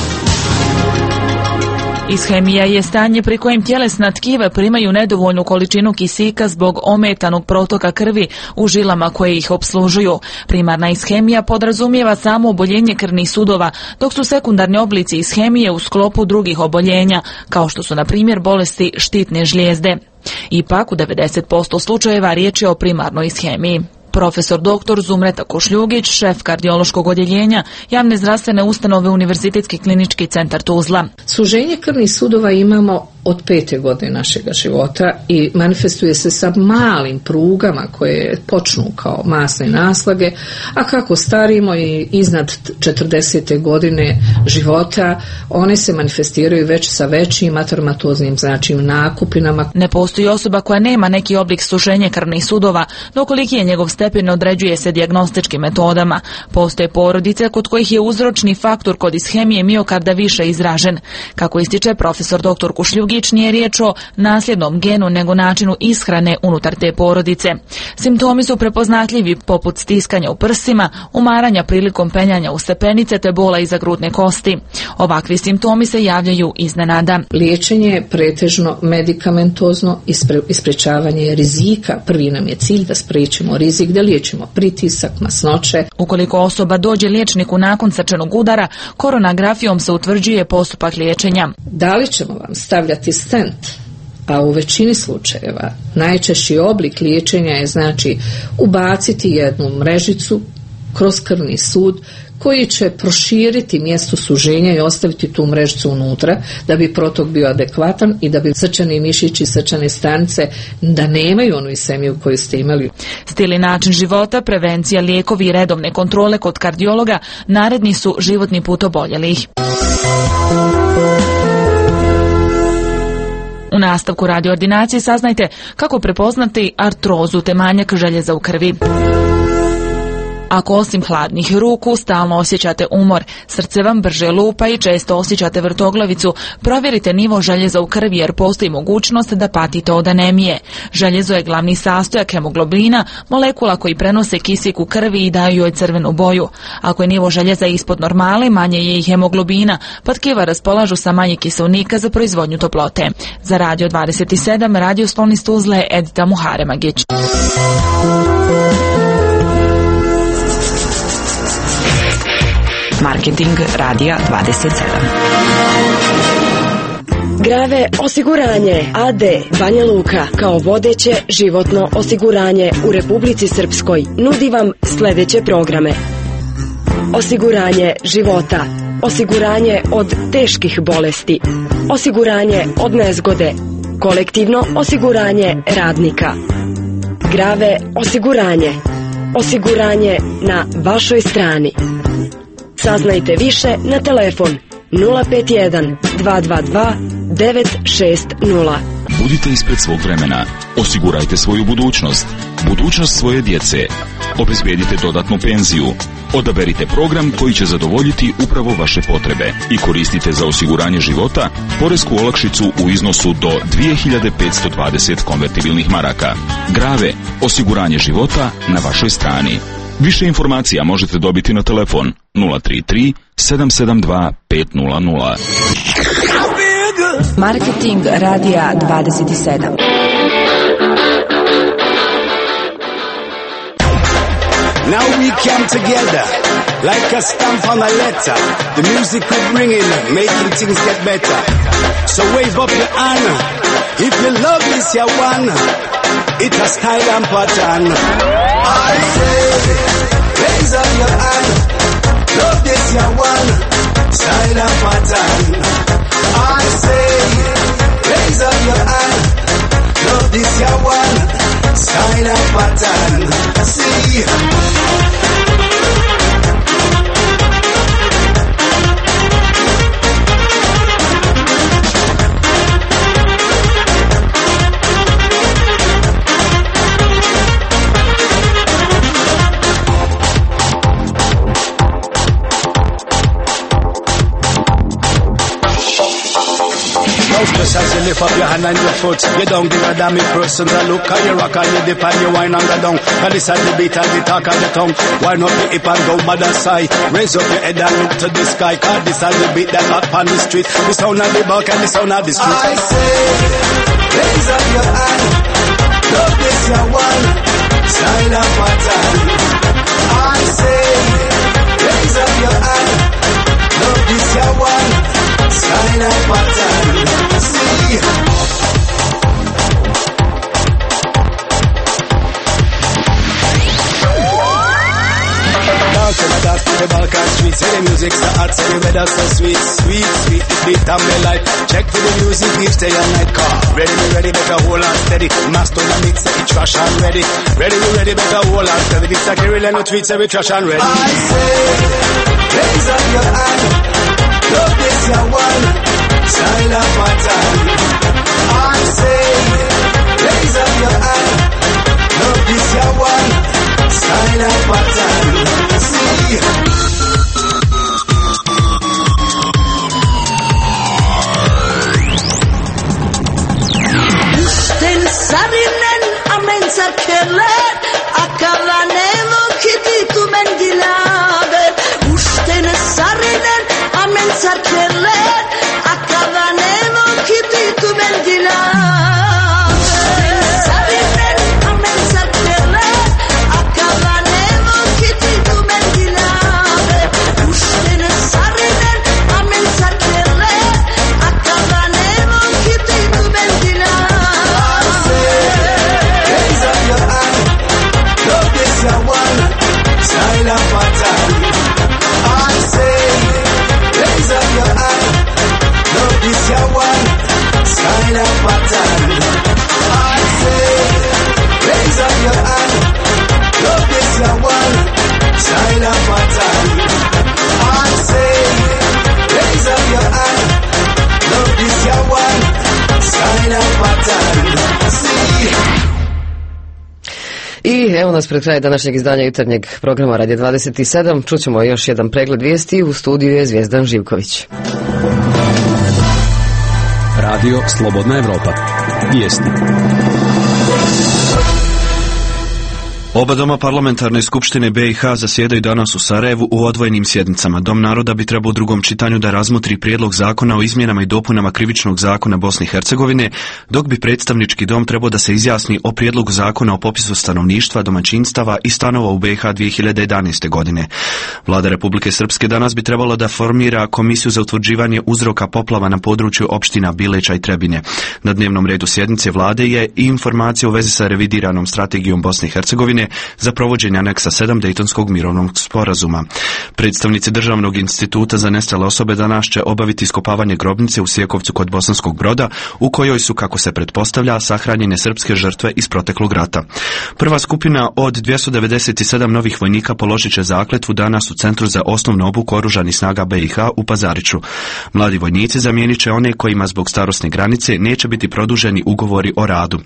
Ishemija je stanje pri kojem tjelesna tkiva primaju nedovoljnu količinu kisika zbog ometanog protoka krvi u žilama koje ih opslužuju. Primarna ishemija podrazumijeva samo oboljenje krvnih sudova, dok su sekundarni oblici ishemije u sklopu drugih oboljenja, kao što su na primjer bolesti štitne žlijezde. Ipak u 90% slučajeva riječ je o primarnoj ishemiji. Profesor dr. Zumreta Kušljugić, šef kardiološkog odjeljenja javne zdravstvene ustanove Univerzitetski klinički centar Tuzla. Suženje krvnih sudova imamo od 5. godine našega života i manifestuje se sa malim prugama koje počnu kao masne naslage, a kako starimo i iznad 40. godine života, one se manifestiraju već sa većim atermatoznim, znači nakupinama. Ne postoji osoba koja nema neki oblik suženja krvnih sudova, no koliki je njegov stepen određuje se dijagnostičkim metodama. Postoje porodice kod kojih je uzročni faktor kod ishemije miokarda više izražen. Kako ističe profesor dr. Kušljugić, nije riječ o nasljednom genu nego načinu ishrane unutar te porodice. Simptomi su prepoznatljivi poput stiskanja u prsima, umaranja prilikom penjanja u stepenice te bola iza grudne kosti. Ovakvi simptomi se javljaju iznenada. Liječenje je pretežno medikamentozno i sprečavanje rizika. Prvi nam je cilj da spriječimo rizik, da liječimo pritisak, masnoće. Ukoliko osoba dođe liječniku nakon srčanog udara, koronografijom se utvrđuje postupak liječenja. Da li ćemo vam stavljati stent? A u većini slučajeva najčešći oblik liječenja je znači ubaciti jednu mrežicu kroz krvni sud koji će proširiti mjesto suženja i ostaviti tu mrežicu unutra da bi protok bio adekvatan i da bi srčani mišići i srčane stanice da nemaju onu ishemiju koju ste imali. Stil i način života, prevencija, lijekovi i redovne kontrole kod kardiologa naredni su životni put oboljelih. U nastavku radioordinacije saznajte kako prepoznati artrozu te manjak željeza u krvi. Ako osim hladnih ruku stalno osjećate umor, srce vam brže lupa i često osjećate vrtoglavicu, provjerite nivo željeza u krvi jer postoji mogućnost da patite od anemije. Željezo je glavni sastojak hemoglobina, molekula koji prenose kisik u krvi i daju joj crvenu boju. Ako je nivo željeza ispod normale, manje je i hemoglobina, pa tkiva raspolažu sa manje kiselnika za proizvodnju toplote. Za Radio 27, radio Slon iz Tuzle, Edita Muharemagić. Marketing Radija 27. Grave osiguranje AD Banja Luka kao vodeće životno osiguranje u Republici Srpskoj nudi vam sljedeće programe: osiguranje života, osiguranje od teških bolesti, osiguranje od nezgode, kolektivno osiguranje radnika, Grave osiguranje, osiguranje na vašoj strani. Saznajte više na telefon 051 222 960. Budite ispred svog vremena. Osigurajte svoju budućnost. Budućnost svoje djece. Obezbijedite dodatnu penziju. Odaberite program koji će zadovoljiti upravo vaše potrebe i koristite za osiguranje života poresku olakšicu u iznosu do 2520 konvertibilnih maraka. Grave, osiguranje života na vašoj strani. Više informacija možete dobiti na telefon 033 772 500. Marketing Radija 27. Now we come together like a stamp on a letter. The music we're bringing, making things get better. So wave up your hand if you love this your one. It's a style and pattern. I say, raise up your hand. Love this your one. Style and pattern. I say, raise up your hand. Love this your one. Style and pattern. See. As you lift up your hand on your foot. You don't give a damn if person that look at you rock and you dip and you wine and go down. And this is the beat and the talk and the tongue. Wind up your hip and go mother side. Raise up your head and look to the sky. Cause this is the beat that hot on the street. The sound of the bulk and the sound of the street. I say, raise up your hand. Love this your one. Style and pattern. I say, raise up your hand. Love this your one. Style and pattern. See. Dance to the Balkan streets. Say the music so hot, say the weather so sweet. Sweet, sweet, the beat and me light. Check for the music each day and night. Car ready, me ready, better hold on steady. Master the mix, say it trash and ready. Ready, we ready, better hold on steady. This like a real and no tweets, say we trash and ready. I say, raise up your hand. Love this your one. Style and pattern. I say, raise up your hand. Love this your one. Style and pattern. See. Usten sarinen amen sarkelet akalanelo kiti tu mendilave. Usten sarinen amen sarkelet akalanelo kiti tu mendilave. I evo nas pred kraj današnjeg izdanja jutarnjeg programa Radio 27. Čućemo još jedan pregled vijesti. U studiju je Zvijezdan Živković. Radio Slobodna Evropa. Vijesti. Oba doma parlamentarne skupštine BiH zasjedaju danas u Sarajevu u odvojenim sjednicama. Dom naroda bi trebao u drugom čitanju da razmotri prijedlog zakona o izmjenama i dopunama krivičnog zakona Bosne i Hercegovine, dok bi predstavnički dom trebao da se izjasni o prijedlogu zakona o popisu stanovništva, domaćinstava i stanova u BiH 2011. godine. Vlada Republike Srpske danas bi trebalo da formira komisiju za utvrđivanje uzroka poplava na području opština Bileća i Trebinje. Na dnevnom redu sjednice vlade je i informacija u vezi sa revidiranom strategijom Bosne i Hercegovine za provođenje aneksa 7 Dejtonskog mirovnog sporazuma. Predstavnici Državnog instituta za nestale osobe danas će obaviti iskopavanje grobnice u Sjekovcu kod Bosanskog Broda, u kojoj su, kako se pretpostavlja, sahranjene srpske žrtve iz proteklog rata. Prva skupina od 297 novih vojnika položit će zakletvu danas u Centru za osnovnu obuku Oružanih snaga BiH u Pazariću. Mladi vojnici zamijenit će one kojima zbog starosne granice neće biti produženi ugovori o radu.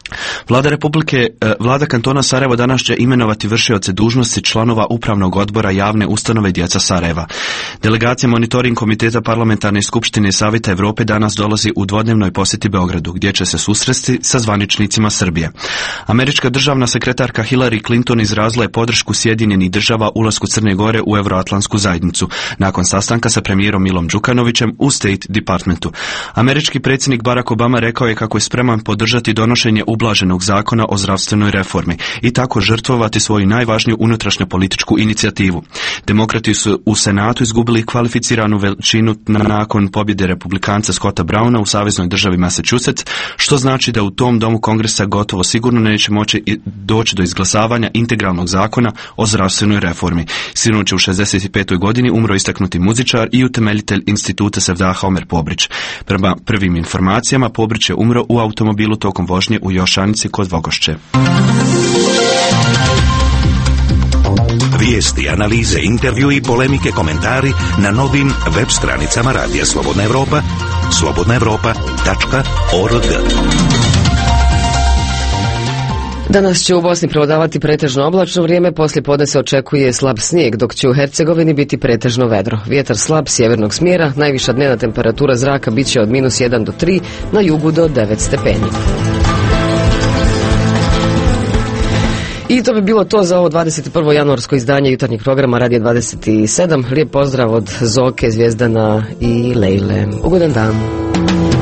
Vlada kantona Sarajevo danas će imenovati vršioce dužnosti članova upravnog odbora javne ustanove Djeca Sarajeva. Delegacija monitoring komiteta parlamentarne skupštine Savjeta Evrope danas dolazi u dvodnevnoj posjeti Beogradu, gdje će se susresti sa zvaničnicima Srbije. Američka državna sekretarka Hillary Clinton izrazila je podršku Sjedinjenih država ulasku Crne Gore u Euroatlantsku zajednicu, nakon sastanka sa premijerom Milom Đukanovićem u State Departmentu. Američki predsjednik Barack Obama rekao je kako je spreman podržati donošenje ublaženog zakona o zdravstvenoj reformi i tako žrtvovati svoju najvažniju unutrašnjopolitičku inicijativu. Demokrati su u Senatu izgubili kvalificiranu većinu nakon pobjede republikanca Scotta Browna u saveznoj državi Massachusetts, što znači da u tom domu kongresa gotovo sigurno neće moći doći do izglasavanja integralnog zakona o zdravstvenoj reformi. Sinoć u 65. godini umro istaknuti muzičar i utemeljitelj instituta Sevdaha Omer Pobrić. Prema prvim informacijama, Pobrić je umro u automobilu tokom vožnje u Jošanici kod Vogošće. Vijesti, analize, intervju i polemike, komentari na novim web stranicama Radija Slobodna Evropa, slobodnaevropa.org. Danas će u Bosni prevladavati pretežno oblačno vrijeme, poslije podne se očekuje slab snijeg, dok će u Hercegovini biti pretežno vedro. Vjetar slab sjevernog smjera, najviša dnevna temperatura zraka bit će od -1 do 3, na jugu do 9 stepeni. I to bi bilo to za ovo 21. januarsko izdanje jutarnjeg programa Radija 27. Lijep pozdrav od Zoke, Zvijezdana i Lejle. Ugodan dan.